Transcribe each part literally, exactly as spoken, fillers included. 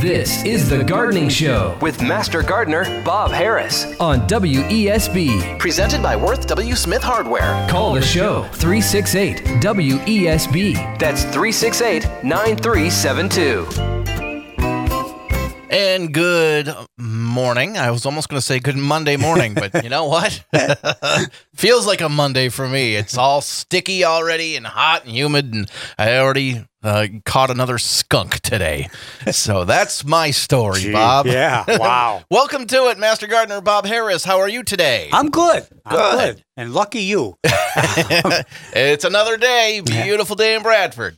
This is The Gardening Show with Master Gardener Bob Harris on W E S B. Presented by Worth W. Smith Hardware. Call the show three six eight W E S B. That's three six eight, nine three seven two. And good morning. I was almost going to say good Monday morning, but you know what? Feels like a Monday for me. It's all sticky already and hot and humid, and I already uh, caught another skunk today. So that's my story, Gee, Bob. Yeah, wow. Welcome to it, Master Gardener Bob Harris. How are you today? I'm good. I'm Good. good. And lucky you. It's another day. Beautiful day in Bradford.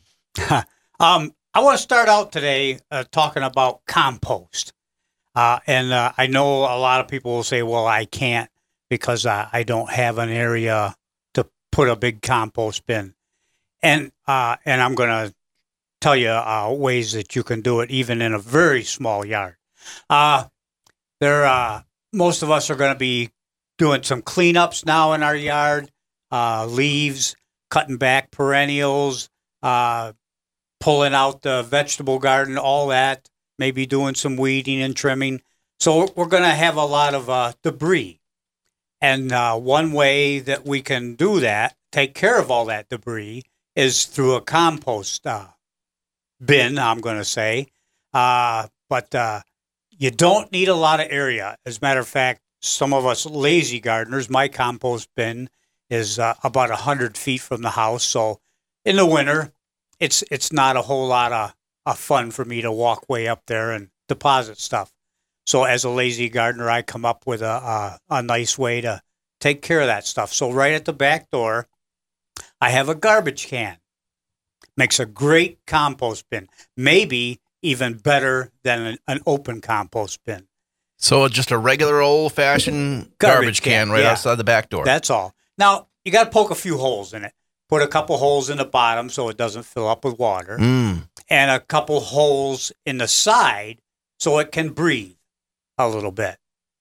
um, I want to start out today uh, talking about compost. Uh, and uh, I know a lot of people will say, well, I can't because uh, I don't have an area to put a big compost bin. And uh, and I'm going to tell you uh, ways that you can do it even in a very small yard. Uh, there, uh, most of us are going to be doing some cleanups now in our yard, uh, leaves, cutting back perennials, uh, pulling out the vegetable garden, all that, maybe doing some weeding and trimming. So we're going to have a lot of uh, debris. And uh, one way that we can do that, take care of all that debris, is through a compost uh, bin, I'm going to say. Uh, but uh, you don't need a lot of area. As a matter of fact, some of us lazy gardeners, my compost bin is uh, about one hundred feet from the house. So in the winter, it's it's not a whole lot of, of fun for me to walk way up there and deposit stuff. So as a lazy gardener, I come up with a, a, a nice way to take care of that stuff. So right at the back door, I have a garbage can. Makes a great compost bin. Maybe even better than an, an open compost bin. So just a regular old-fashioned garbage, Garbage can, can, right yeah. outside the back door. That's all. Now, you got to poke a few holes in it. Put a couple holes in the bottom so it doesn't fill up with water. Mm. And a couple holes in the side so it can breathe a little bit.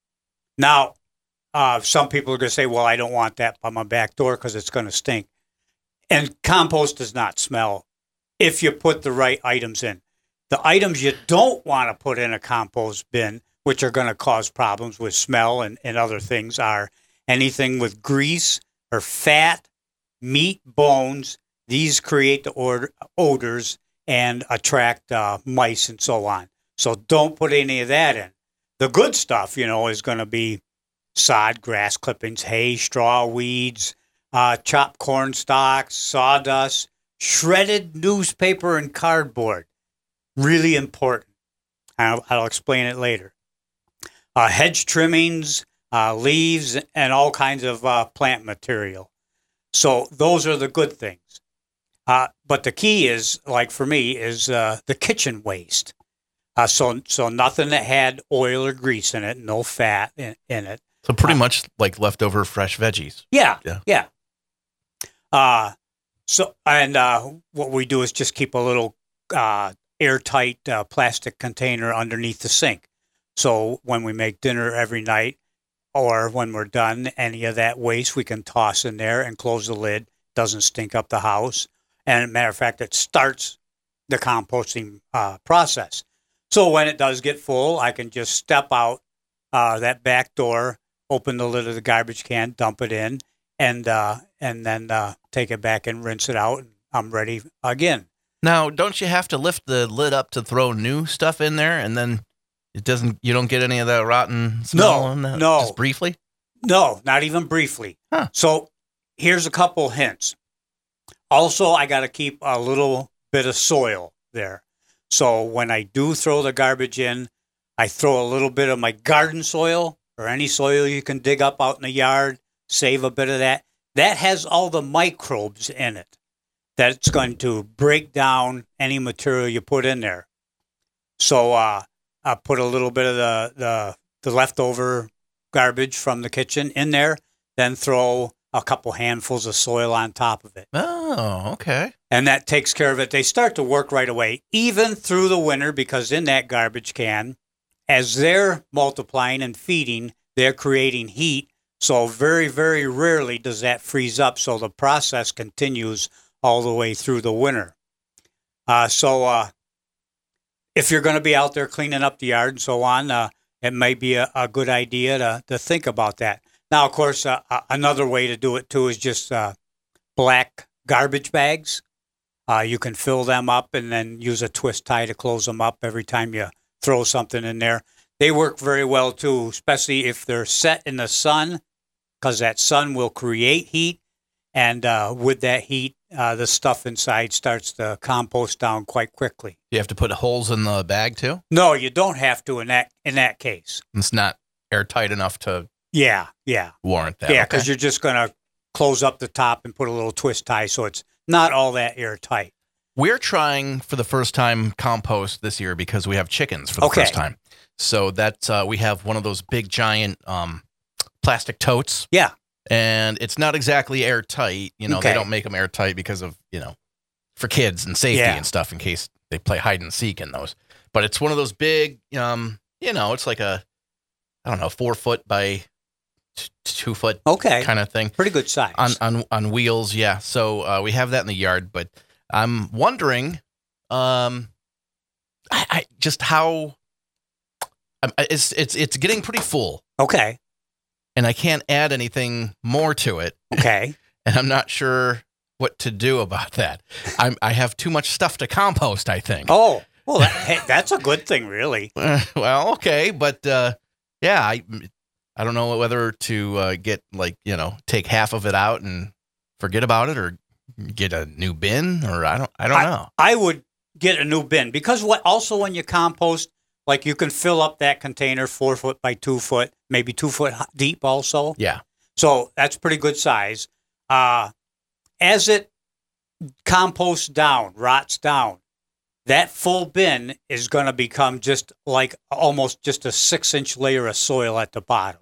Now, uh, some people are going to say, well, I don't want that by my back door because it's going to stink. And compost does not smell if you put the right items in. The items you don't want to put in a compost bin, which are going to cause problems with smell and, and other things, are anything with grease or fat, meat, bones. These create the or- odors and attract uh, mice and so on. So don't put any of that in. The good stuff, you know, is going to be sod, grass clippings, hay, straw, weeds, uh, chopped corn stalks, sawdust, shredded newspaper, and cardboard. Really important. I'll, I'll explain it later. Uh, hedge trimmings, uh, leaves, and all kinds of uh, plant material. So those are the good things. Uh, but the key is, like for me, is uh, the kitchen waste. Uh, so so nothing that had oil or grease in it, no fat in, in it. So pretty uh, much like leftover fresh veggies. Yeah, Yeah. yeah. Uh, so and uh, what we do is just keep a little uh, airtight uh, plastic container underneath the sink. So when we make dinner every night, or when we're done, any of that waste we can toss in there and close the lid. Doesn't stink up the house. And as a matter of fact, it starts the composting uh, process. So when it does get full, I can just step out uh, that back door, open the lid of the garbage can, dump it in, and uh, and then uh, take it back and rinse it out. And I'm ready again. Now, don't you have to lift the lid up to throw new stuff in there, and then it doesn't? You don't get any of that rotten smell No, on that? no. Just briefly? No, not even briefly. Huh. So here's a couple hints. Also, I got to keep a little bit of soil there. So when I do throw the garbage in, I throw a little bit of my garden soil or any soil you can dig up out in the yard, save a bit of that. That has all the microbes in it that's going to break down any material you put in there. So uh, I put a little bit of the, the, the leftover garbage from the kitchen in there, then throw a couple handfuls of soil on top of it. Oh, okay. And that takes care of it. They start to work right away, even through the winter, because in that garbage can, as they're multiplying and feeding, they're creating heat. So very, very rarely does that freeze up. So the process continues all the way through the winter. Uh, so uh, if you're going to be out there cleaning up the yard and so on, uh, it might be a, a good idea to, to think about that. Now, of course, uh, uh, another way to do it, too, is just uh, black garbage bags. Uh, you can fill them up and then use a twist tie to close them up every time you throw something in there. They work very well, too, especially if they're set in the sun, because that sun will create heat. And uh, with that heat, uh, the stuff inside starts to compost down quite quickly. You have to put holes in the bag, too? No, you don't have to in that in that case. It's not airtight enough to Yeah, yeah. warrant that. Yeah, because okay. you're just going to close up the top and put a little twist tie, so it's not all that airtight. We're trying for the first time compost this year because we have chickens for the Okay. first time. So that uh, we have one of those big giant um, plastic totes, Yeah, and it's not exactly airtight. You know, Okay. they don't make them airtight because of, you know, for kids and safety Yeah. and stuff in case they play hide and seek in those. But it's one of those big, um, you know, it's like a, I don't know, four foot by t- two foot okay. kind of thing. Pretty good size. on on on wheels, yeah. So uh, we have that in the yard, but I'm wondering, um, I, I just how um, it's it's it's getting pretty full, okay, and I can't add anything more to it, okay. and I'm not sure what to do about that. I'm I have too much stuff to compost, I think. Oh, well, that, hey, that's a good thing, really. Uh, well, okay, but uh, yeah, I I don't know whether to uh, get like you know take half of it out and forget about it, or get a new bin, or I don't I don't know. I would get a new bin because what also when you compost, like you can fill up that container four foot by two foot, maybe two foot h- deep also. Yeah, So that's pretty good size. Uh, as it composts down, rots down, that full bin is going to become just like almost just a six inch layer of soil at the bottom.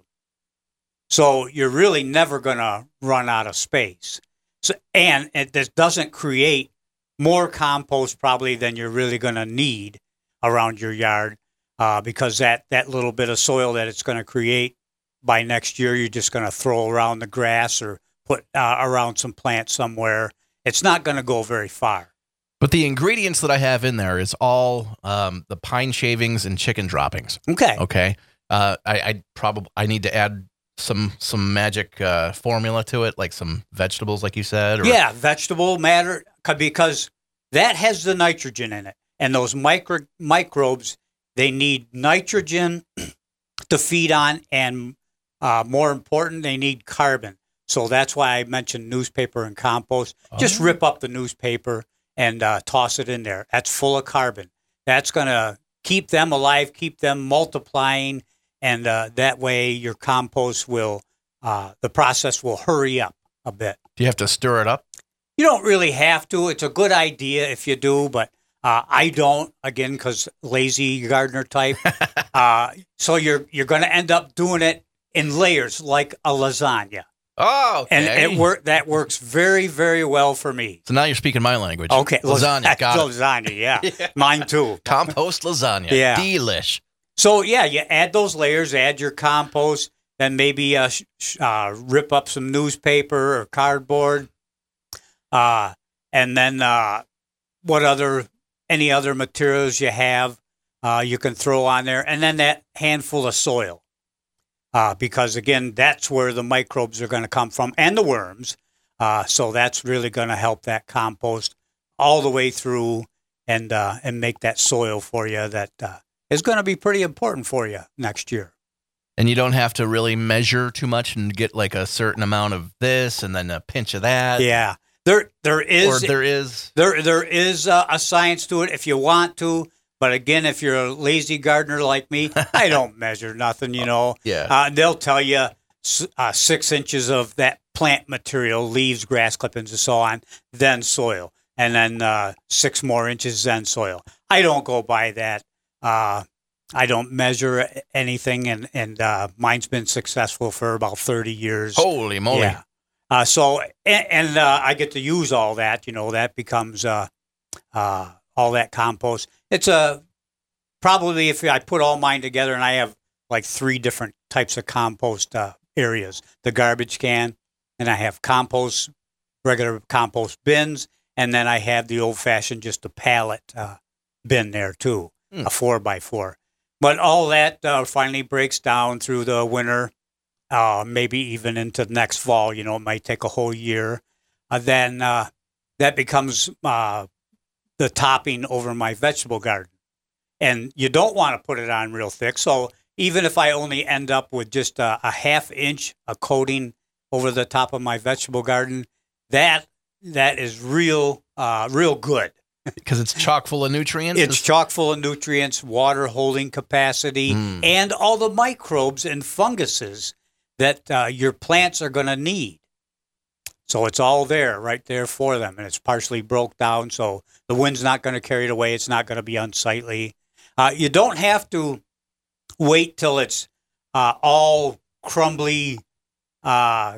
So you're really never going to run out of space. So, and it this doesn't create more compost probably than you're really going to need around your yard uh, because that, that little bit of soil that it's going to create by next year, you're just going to throw around the grass or put uh, around some plants somewhere. It's not going to go very far. but the ingredients that I have in there is all um, the pine shavings and chicken droppings. Okay. Okay, uh, I I probably I need to add some some magic uh, formula to it, like some vegetables, like you said. Or, Yeah, vegetable matter c- because that has the nitrogen in it, and those micro microbes they need nitrogen to feed on, and uh, more important, they need carbon. So that's why I mentioned newspaper and compost. Just Oh. rip up the newspaper and uh, toss it in there. That's full of carbon. That's going to keep them alive, keep them multiplying, and uh, that way your compost will, uh, the process will hurry up a bit. Do you have to stir it up? You don't really have to. It's a good idea if you do, but uh, I don't, again, because lazy gardener type. uh, so you're you're going to end up doing it in layers like a lasagna. Oh, okay. And it work that works very, very well for me. So now you're speaking my language. Okay. Lasagna. Got it. Lasagna, yeah. Mine too. Compost lasagna. Yeah. Delish. So, yeah, you add those layers, add your compost, then maybe uh, sh- sh- uh, rip up some newspaper or cardboard. Uh, and then uh, what other, any other materials you have, uh, you can throw on there. And then that handful of soil. Uh, because, again, that's where the microbes are going to come from and the worms. Uh, so that's really going to help that compost all the way through and uh, and make that soil for you that uh, is going to be pretty important for you next year. And you don't have to really measure too much and get like a certain amount of this and then a pinch of that. Yeah, there there Or is there is. there there is a, a science to it if you want to. But again, if you're a lazy gardener like me, I don't measure nothing. You know, Yeah. uh, they'll tell you s- uh, six inches of that plant material, leaves, grass clippings, and so on, then soil, and then uh, six more inches, then soil. I don't go by that. Uh, I don't measure anything, and and uh, mine's been successful for about thirty years. Holy moly. Yeah. Uh, so, and, and uh, I get to use all that, you know, that becomes uh, uh, all that compost. It's a, probably if I put all mine together, and I have like three different types of compost uh, areas, the garbage can, and I have compost, regular compost bins, and then I have the old fashioned, just a pallet uh, bin there too. a four by four. But all that uh, finally breaks down through the winter, uh, maybe even into next fall. You know, it might take a whole year. Uh, then uh, that becomes uh, the topping over my vegetable garden. And you don't want to put it on real thick. So even if I only end up with just a, a half inch of coating over the top of my vegetable garden, that that is real, uh, real good. Because it's chock full of nutrients? It's chock full of nutrients, water holding capacity, Mm. and all the microbes and funguses that uh, your plants are going to need. So it's all there, right there for them. And it's partially broke down, so the wind's not going to carry it away. It's not going to be unsightly. Uh, you don't have to wait till it's uh, all crumbly, uh,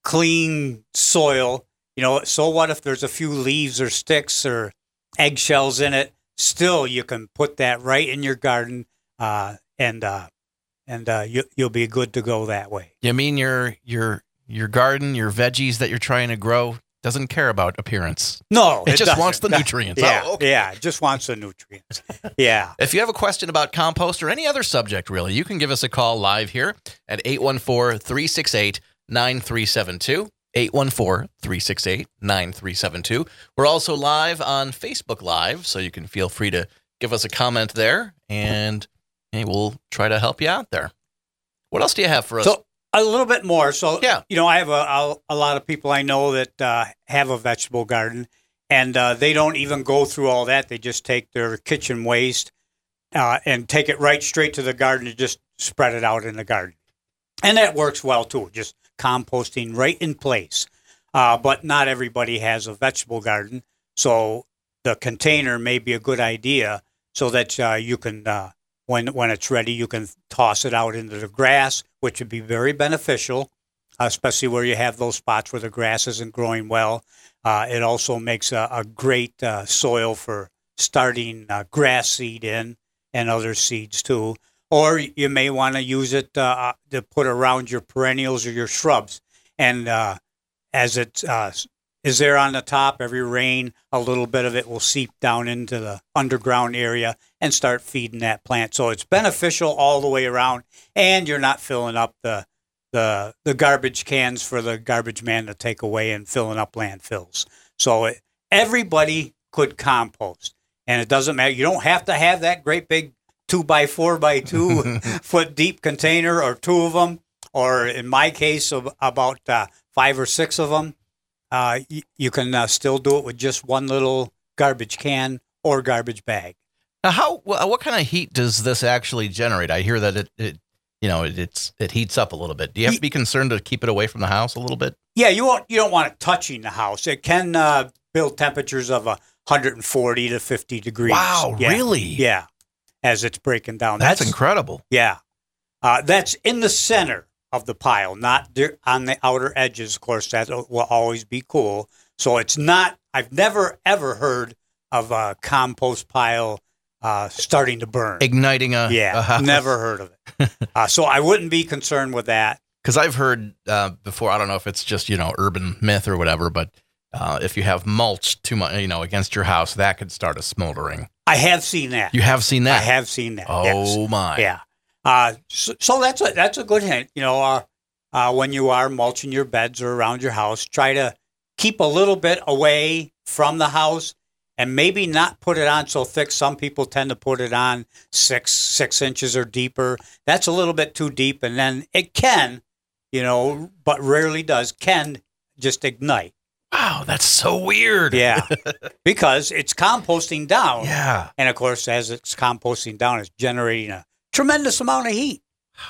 clean soil. You know, so what if there's a few leaves or sticks or eggshells in it? Still, you can put that right in your garden, uh, and uh, and uh, you, you'll be good to go that way. You mean your your your garden, your veggies that you're trying to grow doesn't care about appearance? No, It, just doesn't. wants the nutrients. Yeah, Oh, okay. yeah, it just wants the nutrients. Yeah. If you have a question about compost or any other subject, really, you can give us a call live here at eight one four, three six eight, nine three seven two. eight one four, three six eight, nine three seven two. We're also live on Facebook Live, so you can feel free to give us a comment there, and hey, we'll try to help you out there. What else do you have for us? So a little bit more. So, Yeah. you know, I have a, a, a lot of people I know that uh, have a vegetable garden, and uh, they don't even go through all that. They just take their kitchen waste uh, and take it right straight to the garden and just spread it out in the garden. And that works well, too, just composting right in place. Uh, but not everybody has a vegetable garden, so the container may be a good idea so that uh, you can, uh, when when it's ready, you can toss it out into the grass, which would be very beneficial, especially where you have those spots where the grass isn't growing well. Uh, it also makes a, a great uh, soil for starting uh, grass seed in and other seeds too. Or you may want to use it uh, to put around your perennials or your shrubs. And uh, as it uh, is there on the top, every rain, a little bit of it will seep down into the underground area and start feeding that plant. So it's beneficial all the way around, and you're not filling up the the the garbage cans for the garbage man to take away and filling up landfills. So it, everybody could compost, and it doesn't matter. You don't have to have that great big two by four by two foot deep container or two of them, or in my case, of about uh, five or six of them. Uh, you, you can uh, still do it with just one little garbage can or garbage bag. Now, how wh- what kind of heat does this actually generate? I hear that it, it you know, it, it's it heats up a little bit. Do you have to be concerned to keep it away from the house a little bit? Yeah, you won't. You don't want it touching the house. It can uh, build temperatures of one hundred forty to fifty degrees. Wow, Yeah. really? Yeah, as it's breaking down. That's, incredible. Yeah, uh, that's in the center of the pile, not di- on the outer edges. Of course, that will always be cool. So it's not. I've never ever heard of a compost pile uh, starting to burn. Igniting a Yeah, a house. never heard of it. Uh, so I wouldn't be concerned with that. Because I've heard uh, before, I don't know if it's just, you know, urban myth or whatever, but uh, if you have mulch too much, you know, against your house, that could start a smoldering. I have seen that. You have seen that? I have seen that. Oh, yes. my. Yeah. Uh, so, so that's a that's a good hint. You know, uh, uh, when you are mulching your beds or around your house, try to keep a little bit away from the house, and maybe not put it on so thick. Some people tend to put it on six six inches or deeper. That's a little bit too deep, and then it can, you know, but rarely does, can just ignite. Wow, that's so weird. Yeah, because it's composting down. Yeah. And of course, as it's composting down, it's generating a tremendous amount of heat.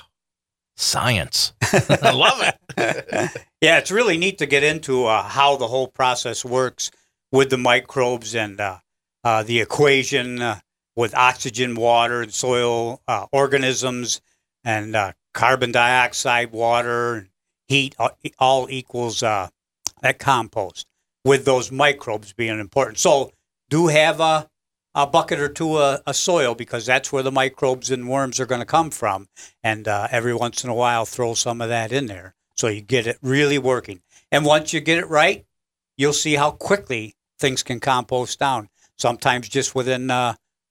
Science. I love it. Yeah, it's really neat to get into uh, how the whole process works with the microbes and uh, uh, the equation uh, with oxygen, water, and soil uh, organisms, and uh, carbon dioxide, water, and heat, uh, all equals uh, that compost, with those microbes being important. So do have a, a bucket or two of, of soil, because that's where the microbes and worms are going to come from. And uh, every once in a while, throw some of that in there so you get it really working. And once you get it right, you'll see how quickly things can compost down. Sometimes just within uh,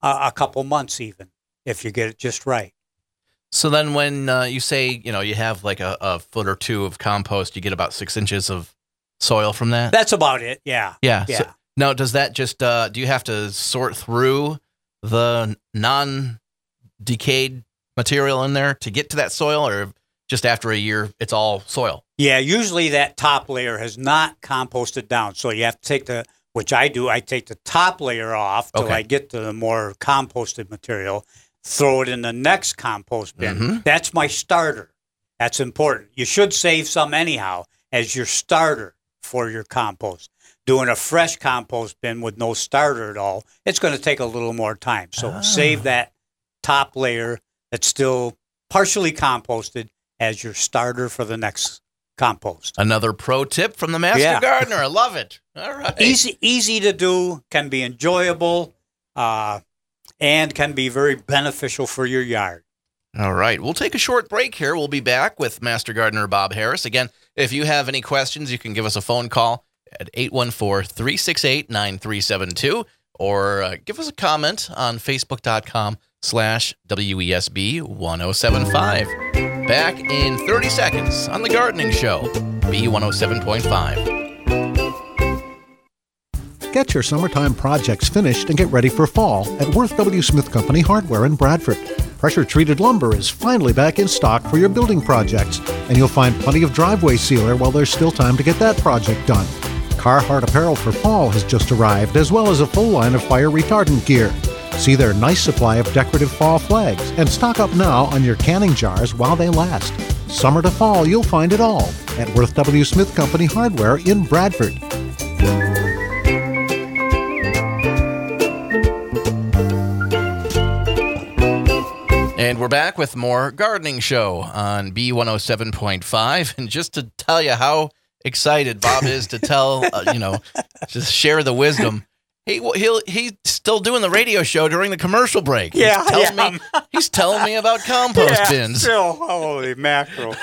a, a couple months even, if you get it just right. So then when uh, you say, you know, you have like a, a foot or two of compost, you get about six inches of soil from that? That's about it, yeah. Yeah. Yeah. So, now, does that just, uh, do you have to sort through the non-decayed material in there to get to that soil, or just after a year, it's all soil? Yeah, usually that top layer has not composted down. So you have to take the, which I do, I take the top layer off till Okay. I get to the more composted material, throw it in the next compost bin. Mm-hmm. That's my starter. That's important. You should save some anyhow as your starter for your compost. Doing a fresh compost bin with no starter at all, it's going to take a little more time. So Ah. save that top layer that's still partially composted as your starter for the next compost. Another pro tip from the Master Yeah. Gardener. I love it. All right. Easy, easy to do, can be enjoyable, uh, and can be very beneficial for your yard. All right. We'll take a short break here. We'll be back with Master Gardener Bob Harris. Again, if you have any questions, you can give us a phone call at eight one four, three six eight, nine three seven two, or uh, give us a comment on facebook.com slash WESB 1075. Back in thirty seconds on The Gardening Show, B one oh seven point five. Get your summertime projects finished and get ready for fall at Worth W. Smith Company Hardware in Bradford. Pressure-treated lumber is finally back in stock for your building projects, and you'll find plenty of driveway sealer while there's still time to get that project done. Carhartt apparel for fall has just arrived, as well as a full line of fire retardant gear. See their nice supply of decorative fall flags, and stock up now on your canning jars while they last. Summer to fall, you'll find it all at Worth W. Smith Company Hardware in Bradford. And we're back with more Gardening Show on B one oh seven point five. And just to tell you how excited Bob is to tell, uh, you know, just share the wisdom. He he'll he's still doing the radio show during the commercial break. Yeah, he's telling yeah. me he's telling me about compost bins. Still, holy mackerel.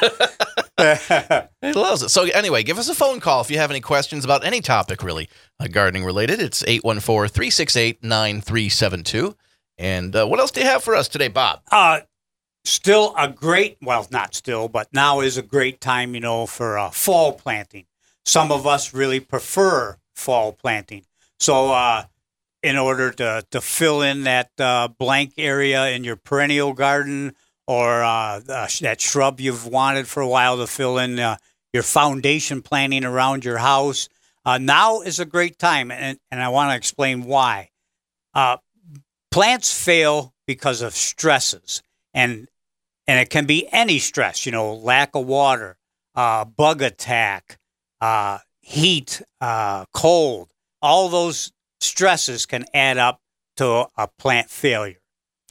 He loves it. So anyway, give us a phone call if you have any questions about any topic really uh, gardening related. It's eight one four, three six eight, nine three seven two. And uh, what else do you have for us today, Bob? Uh, still a great, well, not still, but now is a great time, you know, for uh, fall planting. Some of us really prefer fall planting. So uh, in order to, to fill in that uh, blank area in your perennial garden, or uh, uh, that shrub you've wanted for a while to fill in uh, your foundation planting around your house, uh, now is a great time. And, and I want to explain why. Uh, plants fail because of stresses, and and it can be any stress, you know, lack of water, uh, bug attack, uh, heat, uh, cold. All those stresses can add up to a plant failure.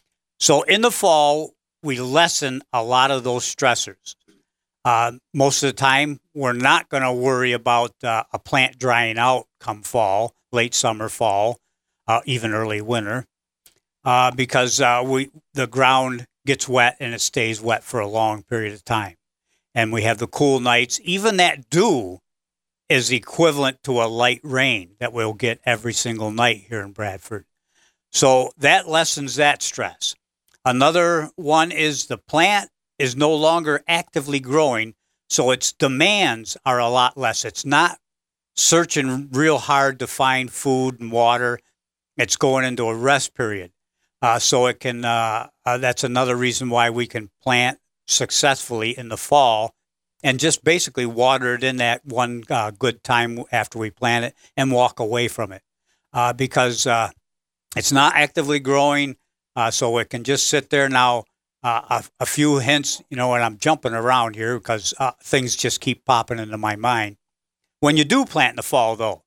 So in the fall, we lessen a lot of those stressors. Uh, most of the time, we're not going to worry about uh, a plant drying out come fall, late summer, fall, uh, even early winter, uh, because uh, we the ground gets wet and it stays wet for a long period of time. And we have the cool nights. Even that dew is equivalent to a light rain that we'll get every single night here in Bradford. So that lessens that stress. Another one is the plant is no longer actively growing, so its demands are a lot less. It's not searching real hard to find food and water. It's going into a rest period. Uh, so it can. Uh, uh, that's another reason why we can plant successfully in the fall, and just basically water it in that one uh, good time after we plant it and walk away from it, uh, because uh, it's not actively growing, uh, so it can just sit there. Now, uh, a, a few hints, you know, and I'm jumping around here because uh, things just keep popping into my mind. When you do plant in the fall, though,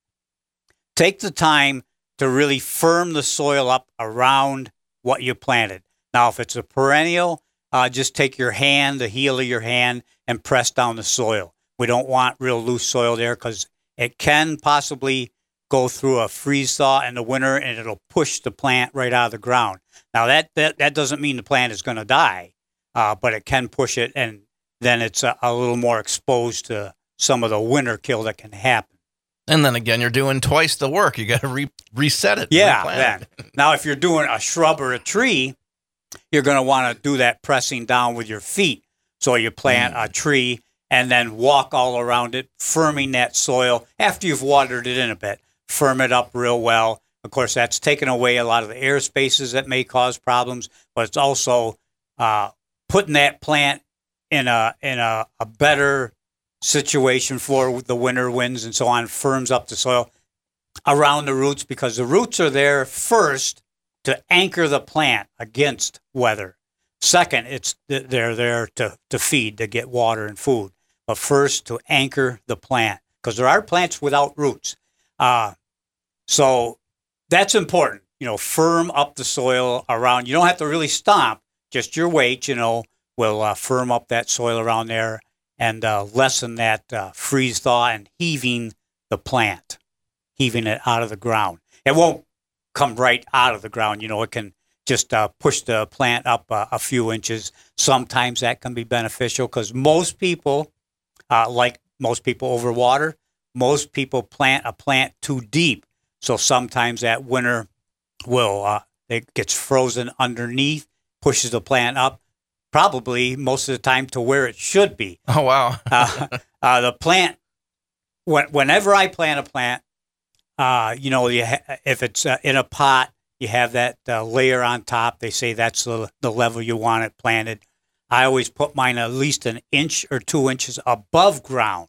take the time to really firm the soil up around what you planted. Now, if it's a perennial, uh, just take your hand, the heel of your hand, and press down the soil. We don't want real loose soil there because it can possibly go through a freeze thaw in the winter and it'll push the plant right out of the ground. Now, that that, that doesn't mean the plant is going to die, uh, but it can push it, and then it's a, a little more exposed to some of the winter kill that can happen. And then again, you're doing twice the work. You got to re- reset it. Yeah, replant then. it. Now, if you're doing a shrub or a tree, you're going to want to do that pressing down with your feet. So you plant mm. a tree and then walk all around it, firming that soil after you've watered it in a bit. Firm it up real well. Of course, that's taking away a lot of the air spaces that may cause problems, but it's also uh, putting that plant in a in a, a better situation for the winter winds and so on, firms up the soil around the roots, because the roots are there first to anchor the plant against weather. Second, it's they're there to, to feed, to get water and food. But first, to anchor the plant, because there are plants without roots. Uh, so that's important. You know, firm up the soil around. You don't have to really stomp. Just your weight, you know, will uh, firm up that soil around there and uh, lessen that uh, freeze thaw and heaving the plant, heaving it out of the ground. It won't come right out of the ground. You know, it can just uh, push the plant up uh, a few inches. Sometimes that can be beneficial because most people, uh, like most people overwater, most people plant a plant too deep. So sometimes that winter will, uh, it gets frozen underneath, pushes the plant up, probably most of the time to where it should be. Oh, wow. uh, uh, the plant, when, whenever I plant a plant, uh, you know, you ha- if it's uh, in a pot, you have that uh, layer on top. They say that's the, the level you want it planted. I always put mine at least an inch or two inches above ground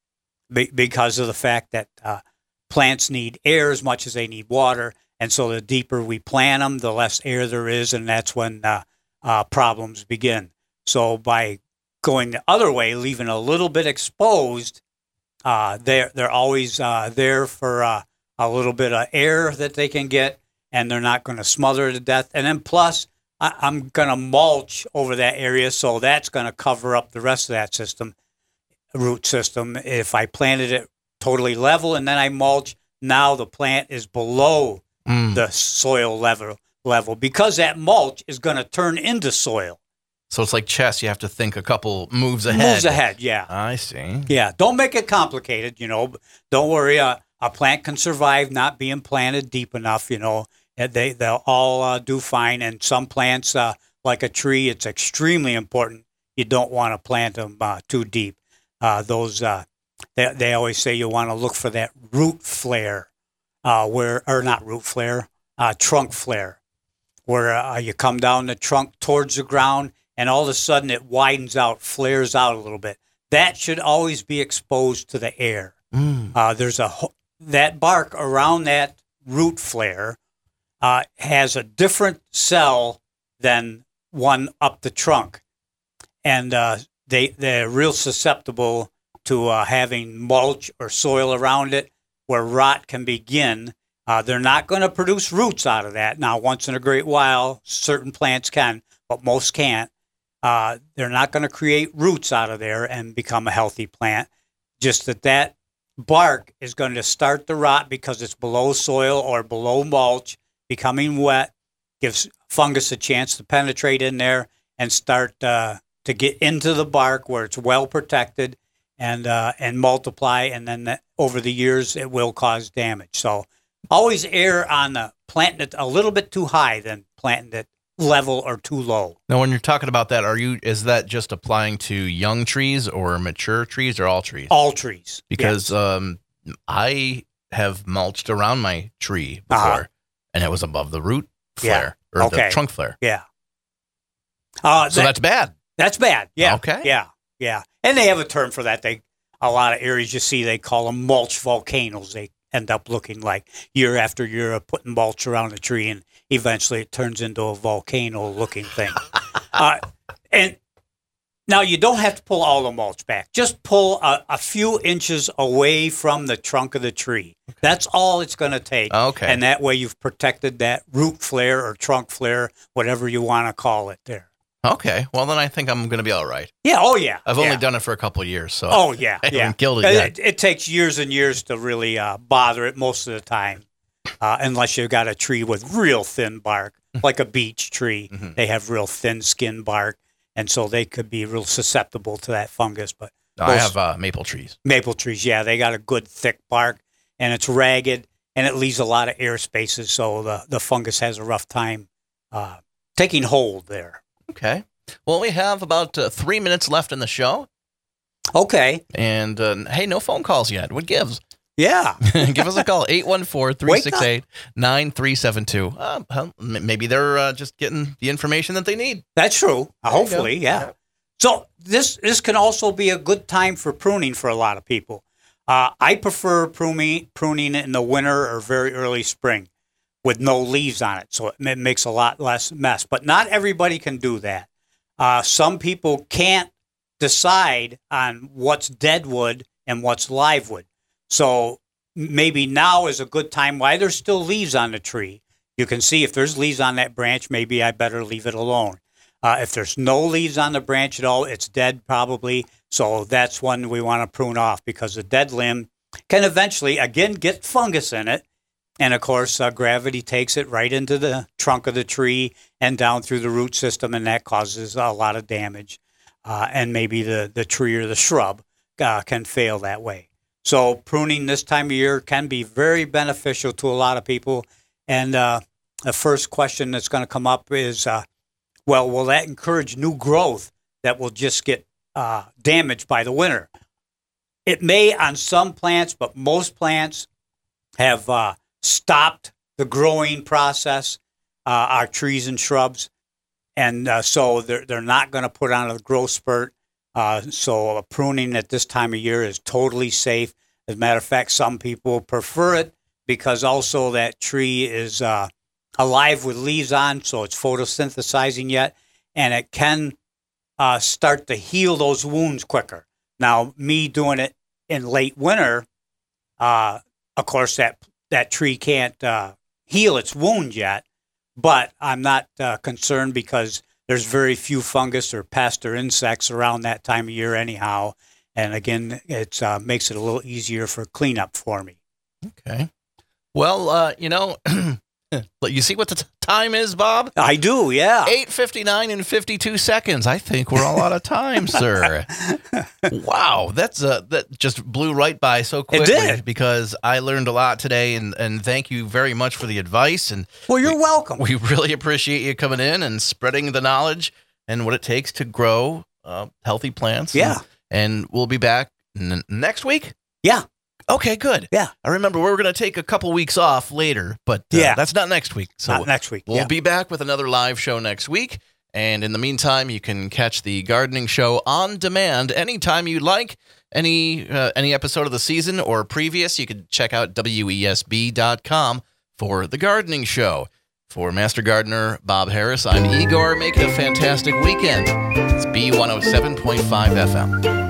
be- because of the fact that uh, plants need air as much as they need water. And so the deeper we plant them, the less air there is, and that's when uh, uh, problems begin. So by going the other way, leaving a little bit exposed, uh, they're, they're always uh, there for uh, a little bit of air that they can get, and they're not going to smother to death. And then plus, I, I'm going to mulch over that area, so that's going to cover up the rest of that system, root system. If I planted it totally level and then I mulch, now the plant is below mm. the soil level level because that mulch is going to turn into soil. So it's like chess. You have to think a couple moves ahead. Moves ahead, yeah. I see. Yeah, don't make it complicated, you know. Don't worry. Uh, a plant can survive not being planted deep enough, you know. They, they'll all uh, do fine. And some plants, uh, like a tree, it's extremely important. You don't want to plant them uh, too deep. Uh, those, uh, they, they always say you want to look for that root flare, uh, where, or not root flare, uh, trunk flare, where uh, you come down the trunk towards the ground and all of a sudden it widens out, flares out a little bit. That should always be exposed to the air. Mm. Uh, there's a that bark around that root flare uh, has a different cell than one up the trunk, and uh, they they're real susceptible to uh, having mulch or soil around it, where rot can begin. Uh, they're not going to produce roots out of that. Now, once in a great while, certain plants can, but most can't. Uh, they're not going to create roots out of there and become a healthy plant. Just that that bark is going to start the rot because it's below soil or below mulch, becoming wet, gives fungus a chance to penetrate in there and start uh, to get into the bark where it's well protected and uh, and multiply. And then the, over the years, it will cause damage. So always err on the planting it a little bit too high than planting it level or too low. Now, when you're talking about that, are you is that just applying to young trees or mature trees or all trees? All trees. Because yes. um, I have mulched around my tree before, uh-huh. and it was above the root flare yeah. or okay. the trunk flare. Yeah. Uh, so that, that's bad. That's bad. Yeah. Okay. Yeah. Yeah. And they have a term for that. They a lot of areas you see they call them mulch volcanoes. They end up looking like year after year of putting mulch around the tree, and eventually it turns into a volcano-looking thing. uh, and now you don't have to pull all the mulch back. Just pull a, a few inches away from the trunk of the tree. Okay. That's all it's going to take. Okay. And that way you've protected that root flare or trunk flare, whatever you want to call it there. Okay. Well, then I think I'm going to be all right. Yeah. Oh, yeah. I've yeah. only done it for a couple of years, so oh, yeah, I yeah. haven't killed it yet. It, it takes years and years to really uh, bother it most of the time, uh, unless you've got a tree with real thin bark, like a beech tree. Mm-hmm. They have real thin skin bark, and so they could be real susceptible to that fungus. But I have uh, maple trees. Maple trees, yeah. They got a good thick bark, and it's ragged, and it leaves a lot of air spaces, so the, the fungus has a rough time uh, taking hold there. Okay. Well, we have about uh, three minutes left in the show. Okay. And, uh, hey, no phone calls yet. What gives? Yeah. Give us a call, eight one four, three six eight, nine three seven two. Uh, well, m- maybe they're uh, just getting the information that they need. That's true. Uh, hopefully, yeah. Yeah. So this this can also be a good time for pruning for a lot of people. Uh, I prefer pruning, pruning in the winter or very early spring with no leaves on it, so it ma- makes a lot less mess. But not everybody can do that. Uh, some people can't decide on what's dead wood and what's live wood. So maybe now is a good time while there's still leaves on the tree. You can see if there's leaves on that branch, maybe I better leave it alone. Uh, if there's no leaves on the branch at all, it's dead probably. So that's one we want to prune off because the dead limb can eventually, again, get fungus in it. And, of course, uh, gravity takes it right into the trunk of the tree and down through the root system, and that causes a lot of damage. Uh, and maybe the, the tree or the shrub uh, can fail that way. So pruning this time of year can be very beneficial to a lot of people. And uh, the first question that's going to come up is, uh, well, will that encourage new growth that will just get uh, damaged by the winter? It may on some plants, but most plants have uh, stopped the growing process, uh, our trees and shrubs. And uh, so they're, they're not going to put on a growth spurt. Uh, so a pruning at this time of year is totally safe. As a matter of fact, some people prefer it because also that tree is uh, alive with leaves on, so it's photosynthesizing yet, and it can uh, start to heal those wounds quicker. Now, me doing it in late winter, uh, of course, that that tree can't uh, heal its wound yet, but I'm not uh, concerned because there's very few fungus or pests or insects around that time of year anyhow. And again, it uh, makes it a little easier for cleanup for me. Okay. Well, uh, you know, you see what the t- time is, Bob? I do, yeah. eight fifty-nine and fifty-two seconds. I think we're all out of time, sir. Wow, that's uh, that just blew right by so quickly. It did. Because I learned a lot today, and, and thank you very much for the advice. And Well, you're we, welcome. We really appreciate you coming in and spreading the knowledge and what it takes to grow uh, healthy plants. Yeah. And, and we'll be back n- next week. Yeah. Okay, good. Yeah. I remember we were going to take a couple weeks off later, but uh, Yeah. that's not next week. So Not next week. we'll yeah. be back with another live show next week. And in the meantime, you can catch the gardening show on demand anytime you like. Any uh, any episode of the season or previous, you can check out W E S B dot com for the gardening show. For Master Gardener Bob Harris, I'm Igor. Make it a fantastic weekend. It's B one oh seven point five F M.